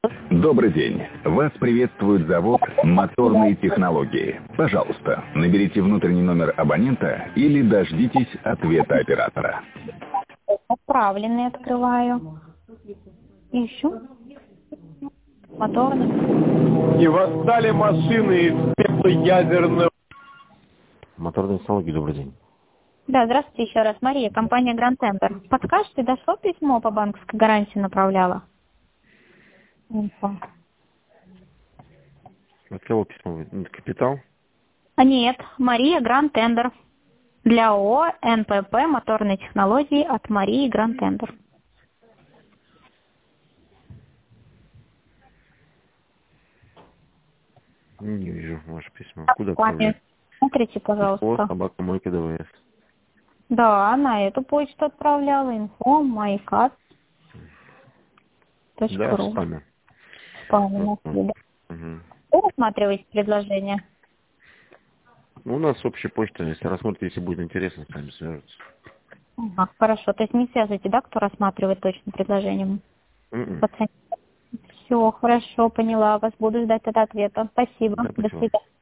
Добрый день. Вас приветствует завод «Моторные технологии». Пожалуйста, наберите внутренний номер абонента или дождитесь ответа оператора. Отправленный открываю. Ищу. Моторный. И восстали машины из пепла ядерного. Моторные технологии, добрый день. Да, здравствуйте еще раз. Мария, компания Grand Tender. Подскажете, дошло письмо по банковской гарантии направляла? Инфо. От кого письмо? Капитал? Нет, Мария Grand Tender. Для ООО НПП «Моторные технологии» от Марии Grand Tender. Не вижу ваше письмо. Куда отправлять? Смотрите, пожалуйста. Собака Мойка ДВС. Да, на эту почту отправляла. Инфо, майкат. Да, в спаме. Спаме. Угу. Вы рассматриваете предложение? Ну, у нас общая почта, если рассмотрите, если будет интересно, с вами свяжутся. Ага, хорошо, то есть не связывайте, да, кто рассматривает точно предложение? Все, хорошо, поняла вас, буду ждать тогда ответа. Спасибо, Да, до свидания.